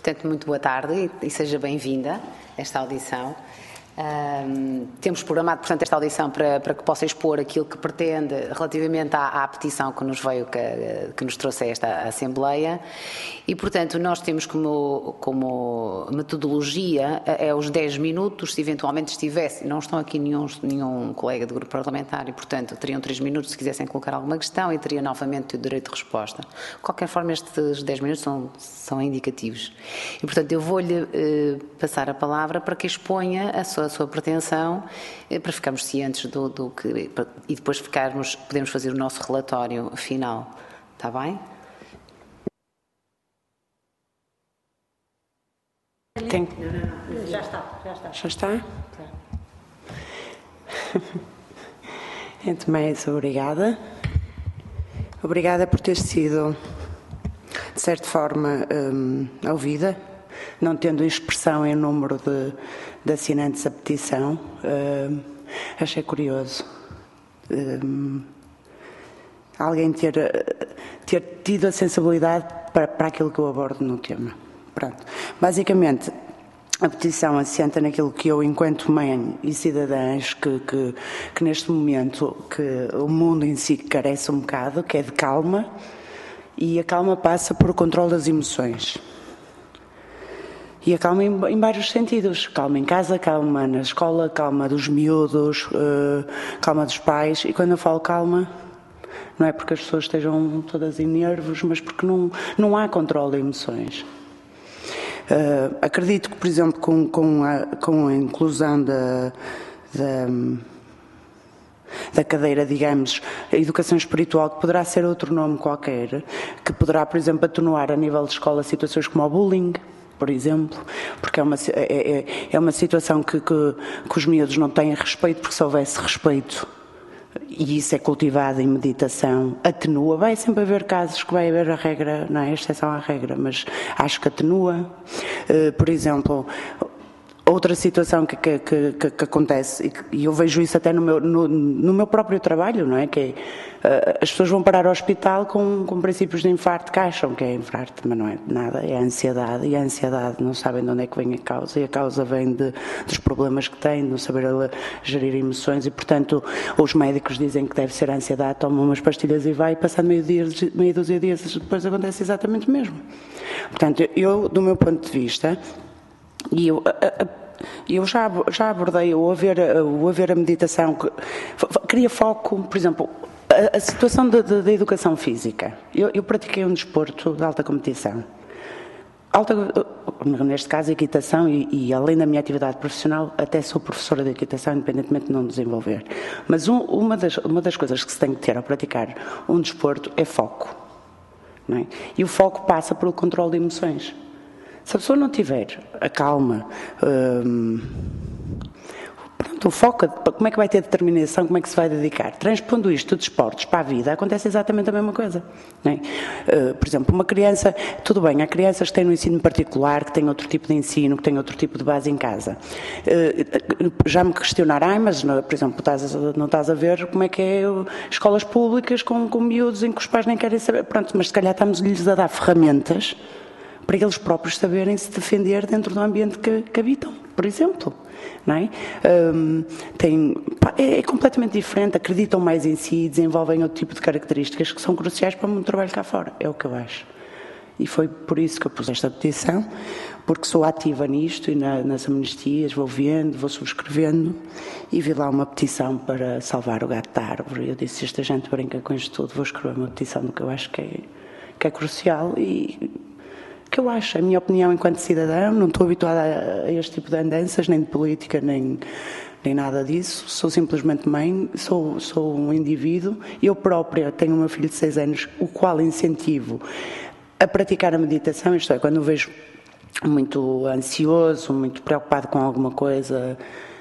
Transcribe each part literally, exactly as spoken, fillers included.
portanto, muito boa tarde e, e seja bem-vinda a esta audição. Um, temos programado, portanto, esta audição para, para que possa expor aquilo que pretende relativamente à, à petição que nos veio, que, que nos trouxe a esta Assembleia e, portanto, nós temos como, como metodologia é os dez minutos, se eventualmente estivesse, não estão aqui nenhum, nenhum colega do grupo parlamentar e, portanto, teriam três minutos se quisessem colocar alguma questão e teria novamente o direito de resposta. De qualquer forma, estes dez minutos são, são indicativos. E, portanto, eu vou-lhe eh, passar a palavra para que exponha a sua a sua pretensão, para ficarmos cientes do, do que... e depois ficarmos, podemos fazer o nosso relatório final. Está bem? Tem... Já está, já está. Já está? Antes de mais, obrigada. Obrigada por ter sido, de certa forma, um, ouvida, não tendo expressão em número de, de assinantes a petição. Uh, achei curioso uh, alguém ter, ter tido a sensibilidade para, para aquilo que eu abordo no tema. Pronto. Basicamente, a petição assenta naquilo que eu, enquanto mãe e cidadãs, que, que, que neste momento que o mundo em si carece um bocado, que é de calma, e a calma passa por o controle das emoções. E a calma em, em vários sentidos. Calma em casa, calma na escola, calma dos miúdos, uh, calma dos pais. E quando eu falo calma, não é porque as pessoas estejam todas em nervos, mas porque não, não há controle de emoções. Uh, acredito que, por exemplo, com, com, a, com a inclusão da, da, da cadeira, digamos, a educação espiritual, que poderá ser outro nome qualquer, que poderá, por exemplo, atenuar a nível de escola situações como o bullying, por exemplo, porque é uma, é, é uma situação que, que, que os miúdos não têm respeito, porque se houvesse respeito, e isso é cultivado em meditação, atenua. Vai sempre haver casos que vai haver a regra, não é a exceção à regra, mas acho que atenua. Uh, por exemplo, outra situação que, que, que, que acontece, e eu vejo isso até no meu, no, no meu próprio trabalho, não é? Que é, uh, as pessoas vão parar ao hospital com, com princípios de infarto, que acham que é infarto, mas não é nada, é a ansiedade, e a ansiedade não sabem de onde é que vem a causa, e a causa vem de, dos problemas que têm, de não saber gerir emoções, e portanto os médicos dizem que deve ser a ansiedade, tomam umas pastilhas e vai, passando meio, dia, meio dúzia de dias, depois acontece exatamente o mesmo. Portanto, eu, do meu ponto de vista, e eu, a, a, eu já, já abordei o haver, o haver a meditação, que, cria foco, por exemplo, a, a situação da educação física. Eu, eu pratiquei um desporto de alta competição. Alta, neste caso, equitação, e, e além da minha atividade profissional, até sou professora de equitação, independentemente de não desenvolver. Mas um, uma, das, uma das coisas que se tem que ter ao praticar um desporto é foco. Não é? E o foco passa pelo controle de emoções. Se a pessoa não tiver a calma, hum, pronto, o foco, como é que vai ter determinação, como é que se vai dedicar? Transpondo isto de esportes para a vida, acontece exatamente a mesma coisa. Não é? Uh, por exemplo, uma criança, tudo bem, há crianças que têm um ensino particular, que têm outro tipo de ensino, que têm outro tipo de base em casa. Uh, já me questionarão, mas, por exemplo, estás, não estás a ver como é que é escolas públicas com, com miúdos em que os pais nem querem saber. Pronto, mas se calhar estamos-lhes a dar ferramentas para eles próprios saberem se defender dentro do ambiente que, que habitam, por exemplo. Não é? Um, tem, pá, é, é completamente diferente, acreditam mais em si, desenvolvem outro tipo de características que são cruciais para o meu trabalho cá fora, é o que eu acho. E foi por isso que eu pus esta petição, porque sou ativa nisto e na, nas amnistias, vou vendo, vou subscrevendo, e vi lá uma petição para salvar o gato da árvore. Eu disse, esta gente brinca com isto tudo, vou escrever uma petição do que eu acho que é, que é crucial e... que eu acho, a minha opinião enquanto cidadã, não estou habituada a este tipo de andanças, nem de política, nem, nem nada disso, sou simplesmente mãe, sou, sou um indivíduo, eu própria tenho um meu filho de seis anos, o qual incentivo a praticar a meditação, isto é, quando eu vejo muito ansioso, muito preocupado com alguma coisa,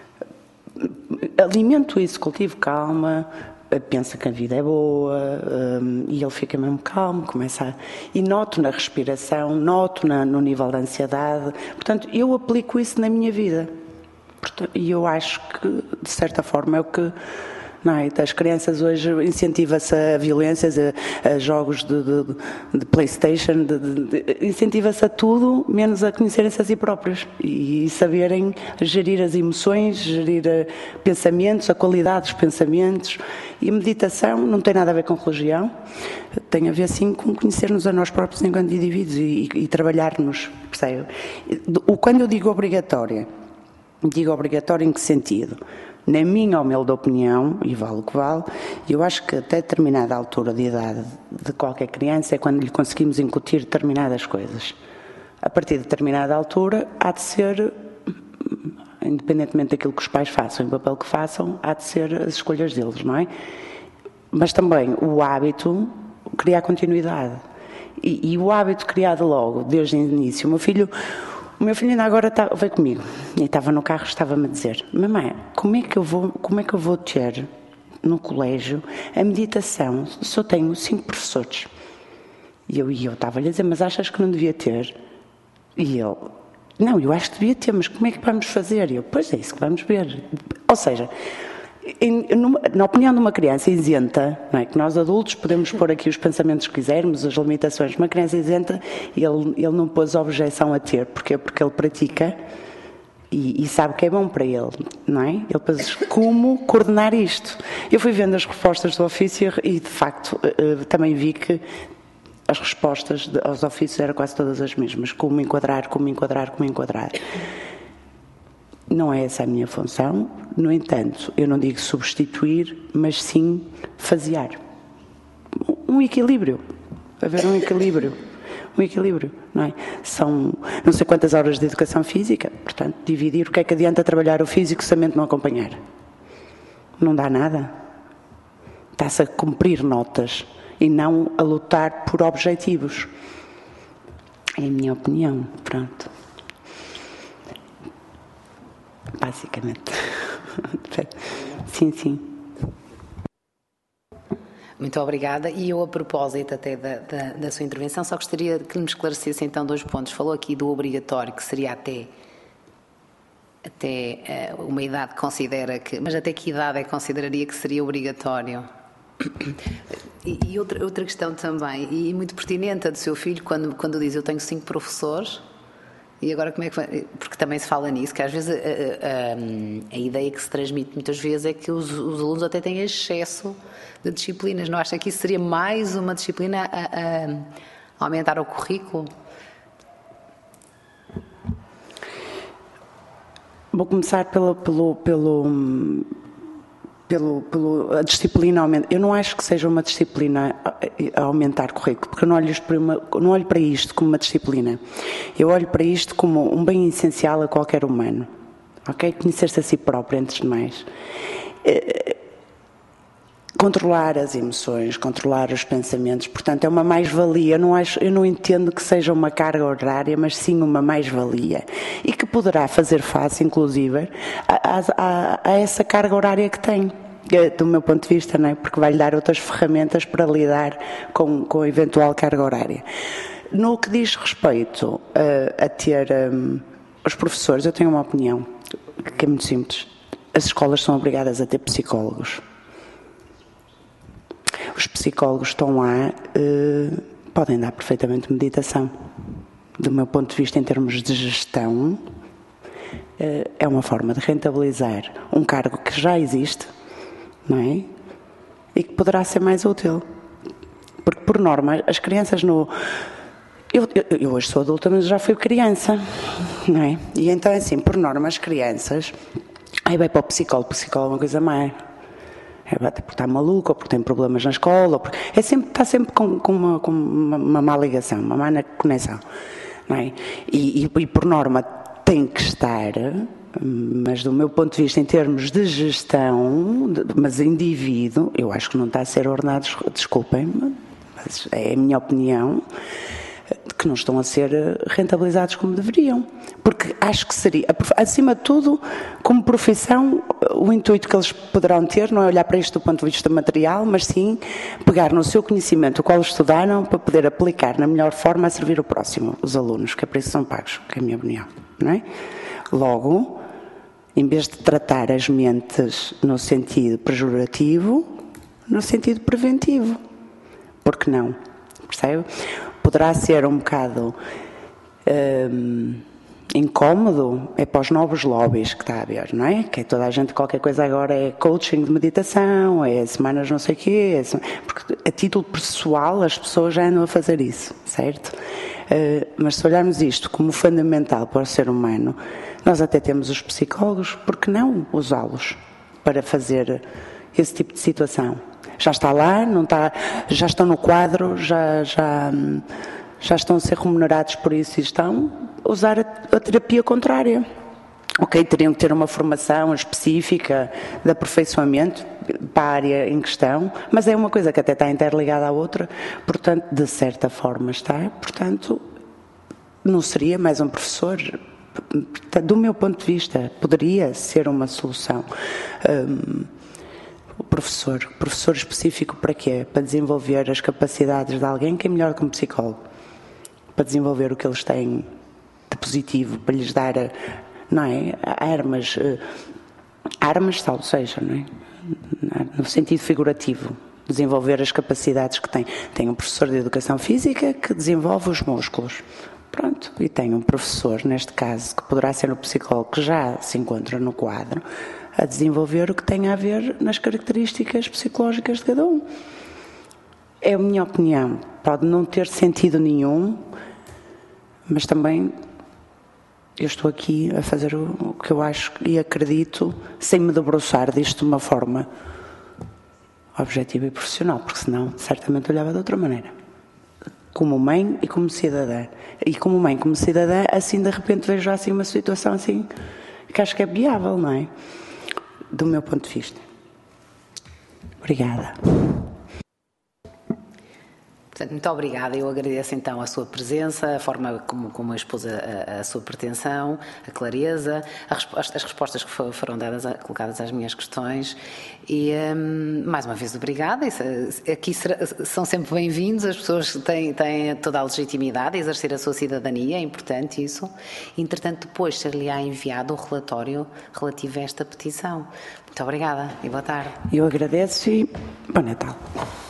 alimento isso, cultivo calma, pensa que a vida é boa, um, e ele fica mesmo calmo, começa a... e noto na respiração, noto na, no nível de ansiedade, portanto eu aplico isso na minha vida. Portanto, e eu acho que de certa forma é o que não é? As crianças hoje incentiva-se a violências, a, a jogos de, de, de PlayStation, de, de, de, incentiva-se a tudo, menos a conhecerem-se a si próprios e, e saberem gerir as emoções, gerir a, pensamentos, a qualidade dos pensamentos. E a meditação não tem nada a ver com religião, tem a ver sim com conhecer-nos a nós próprios enquanto indivíduos e, e, e trabalhar-nos, percebe? Quando eu digo obrigatória, digo obrigatória em que sentido? Na minha humilde opinião, e vale o que vale, eu acho que até determinada altura de idade de qualquer criança é quando lhe conseguimos incutir determinadas coisas. A partir de determinada altura há de ser, independentemente daquilo que os pais façam e o papel que façam, há de ser as escolhas deles, não é? Mas também o hábito cria a continuidade. E, e o hábito criado logo, desde o início, o meu filho... O meu filho ainda agora tá, veio comigo e estava no carro, estava-me a dizer: mamãe, como é que eu vou, como é que eu vou ter no colégio a meditação se eu tenho cinco professores? E eu, e eu estava-lhe a dizer: mas achas que não devia ter? E ele: não, eu acho que devia ter, mas como é que vamos fazer? E eu: pois é isso que vamos ver. Ou seja, em, numa, na opinião de uma criança isenta, não é? Que nós adultos podemos pôr aqui os pensamentos que quisermos, as limitações, uma criança isenta, ele, ele não pôs objeção a ter, porque porque ele pratica e, e sabe que é bom para ele, não é? Ele pôs como coordenar isto. Eu fui vendo as respostas do ofício e, de facto, também vi que as respostas aos ofícios eram quase todas as mesmas: como enquadrar, como enquadrar, como enquadrar. Não é essa a minha função, no entanto, eu não digo substituir, mas sim fasear. Um equilíbrio, haver um equilíbrio, um equilíbrio, não é? São não sei quantas horas de educação física, portanto, dividir, o que é que adianta trabalhar o físico se a mente não acompanhar? Não dá nada. Está-se a cumprir notas e não a lutar por objetivos. É a minha opinião, pronto. Basicamente. Sim, sim. Muito obrigada. E eu, a propósito até da, da, da sua intervenção, só gostaria que me esclarecesse então dois pontos. Falou aqui do obrigatório, que seria até, até uh, uma idade que considera que... Mas até que idade é que consideraria que seria obrigatório? E, e outra, outra questão também, e muito pertinente, a do seu filho, quando, quando diz: eu tenho cinco professores... E agora como é que vai? Porque também se fala nisso, que às vezes a, a, a ideia que se transmite muitas vezes é que os, os alunos até têm excesso de disciplinas. Não acha que isso seria mais uma disciplina a, a aumentar o currículo? Vou começar pelo... pelo, pelo... Pelo, pelo, a disciplina aumenta. Eu não acho que seja uma disciplina a, a aumentar currículo, porque eu não olho, para uma, não olho para isto como uma disciplina. Eu olho para isto como um bem essencial a qualquer humano. Ok? Conhecer-se a si próprio, antes de mais. É, controlar as emoções, controlar os pensamentos, portanto, é uma mais-valia. Eu não acho, eu não entendo que seja uma carga horária, mas sim uma mais-valia. E que poderá fazer face, inclusive, a, a, a essa carga horária que tem, do meu ponto de vista, não é? Porque vai-lhe dar outras ferramentas para lidar com, com a eventual carga horária. No que diz respeito a, a ter um, os professores, eu tenho uma opinião, que é muito simples. As escolas são obrigadas a ter psicólogos. Os psicólogos estão lá, eh, podem dar perfeitamente meditação. Do meu ponto de vista, em termos de gestão, eh, é uma forma de rentabilizar um cargo que já existe, não é? E que poderá ser mais útil. Porque, por norma, as crianças no... Eu, eu, eu hoje sou adulta, mas já fui criança, não é? E então, assim, por norma, as crianças... Aí vai para o psicólogo, o psicólogo é uma coisa má. É porque está maluco, ou porque tem problemas na escola, ou porque... é sempre, está sempre com, com, uma, com uma, uma má ligação, uma má conexão, não é? E, e, e por norma tem que estar, mas do meu ponto de vista, em termos de gestão, de, mas indivíduo, eu acho que não está a ser ordenado, desculpem-me, mas é a minha opinião, que não estão a ser rentabilizados como deveriam. Porque acho que seria, acima de tudo, como profissão, o intuito que eles poderão ter não é olhar para isto do ponto de vista material, mas sim pegar no seu conhecimento o qual estudaram para poder aplicar na melhor forma a servir o próximo, os alunos, que é para isso são pagos, que é a minha opinião, não é? Logo, em vez de tratar as mentes no sentido pejorativo, no sentido preventivo. Por que não? Percebe? Poderá ser um bocado hum, incómodo, é para os novos lobbies que está a ver, não é? Que é toda a gente, qualquer coisa agora é coaching de meditação, é semanas não sei o quê, é, porque a título pessoal as pessoas já andam a fazer isso, certo? Uh, mas se olharmos isto como fundamental para o ser humano, nós até temos os psicólogos, por que não usá-los para fazer esse tipo de situação? Já está lá, não está, já estão no quadro, já, já, já estão a ser remunerados por isso e estão a usar a, a terapia contrária. Ok, teriam que ter uma formação específica de aperfeiçoamento para a área em questão, mas é uma coisa que até está interligada à outra, portanto, de certa forma está, portanto, não seria mais um professor. Do meu ponto de vista, poderia ser uma solução. Um, o professor, professor específico para quê? Para desenvolver as capacidades de alguém que é melhor que um psicólogo, para desenvolver o que eles têm de positivo, para lhes dar, não é, armas, armas, tal seja, não é? No sentido figurativo, desenvolver as capacidades que tem. Tem um professor de educação física que desenvolve os músculos. Pronto, e tem um professor, neste caso, que poderá ser o psicólogo que já se encontra no quadro, a desenvolver o que tem a ver nas características psicológicas de cada um. É a minha opinião. Pode não ter sentido nenhum, mas também eu estou aqui a fazer o que eu acho e acredito, sem me debruçar disto de uma forma objetiva e profissional, porque senão certamente olhava de outra maneira. Como mãe e como cidadã. E como mãe, como cidadã, assim de repente vejo assim uma situação assim que acho que é viável, não é? Do meu ponto de vista. Obrigada. Portanto, muito obrigada. Eu agradeço então a sua presença, a forma como, como expôs a, a sua pretensão, a clareza, a resposta, as respostas que foram dadas, a, colocadas às minhas questões. E, um, mais uma vez, obrigada. Isso, aqui será, são sempre bem-vindos, as pessoas têm, têm toda a legitimidade a exercer a sua cidadania, é importante isso. Entretanto, depois ser-lhe-á enviado o relatório relativo a esta petição. Muito obrigada e boa tarde. Eu agradeço e bom Natal.